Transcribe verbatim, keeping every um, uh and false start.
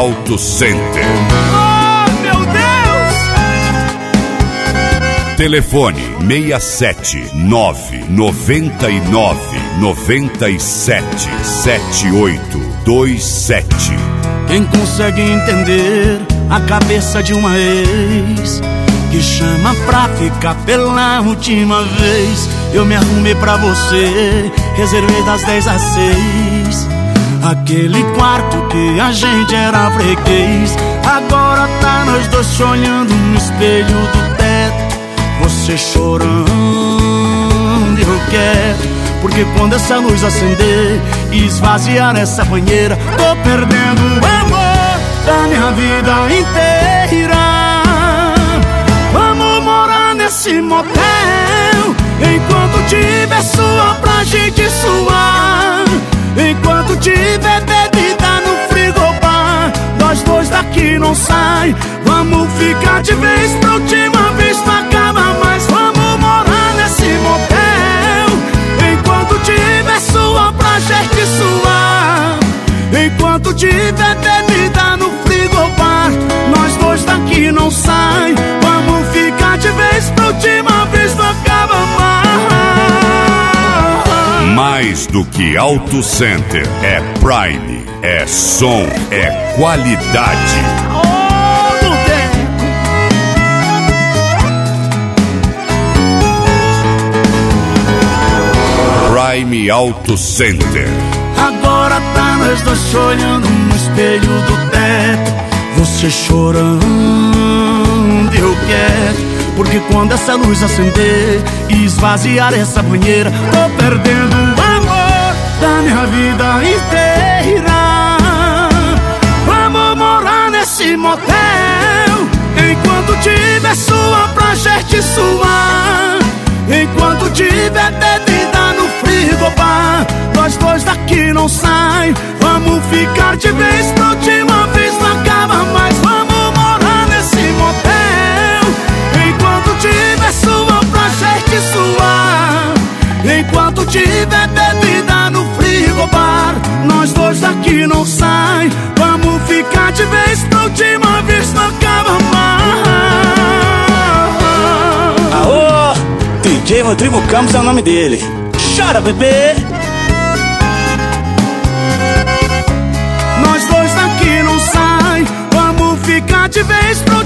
Auto Center. Oh, meu Deus! Telefone seis sete nove nove nove nove sete sete oito dois sete. Quem consegue entender a cabeça de uma ex que chama pra ficar pela última vez? Eu me arrumei pra você, reservei das dez às seis aquele quarto que a gente era freguês. Agora tá nós dois se olhando no espelho do teto, você chorando e eu quieto. Porque quando essa luz acender e esvaziar essa banheira, tô perdendo o amor da minha vida inteira. Vamos morar nesse motel, enquanto tiver suor pra gente suar, enquanto tiver bebida no frigobar, nós dois daqui não sai. Vamos ficar de vez, pra última vez não acaba mais. Vamos morar nesse motel, enquanto tiver suor pra gente suar, enquanto tiver bebida no frigobar, nós dois daqui não sai. Vamos ficar de vez, pra última vez não acaba mais. Mais do que Auto Center, é Prime, é som, é qualidade. Oh, do tempo. Prime Auto Center. Agora tá nós dois se olhando no espelho do teto, você chorando e eu quieto. Porque quando essa luz acender e esvaziar essa banheira, tô perdendo o amor da minha vida inteira. Vamos morar nesse motel, enquanto tiver suor pra gente suar, enquanto tiver bebida no frigobar, nós dois daqui não sai. Vamos ficar de vez, pra última vez não acaba mais. Vamos morar nesse motel, enquanto tiver suor pra gente suar, enquanto tiver bebida no frigobar, nós dois daqui não sai. Vamos ficar de vez, pra última vez não acaba mais. Aô, D J Rodrigo Campos é o nome dele. Chora, bebê! Nós dois daqui não sai. Vamos ficar de vez, pro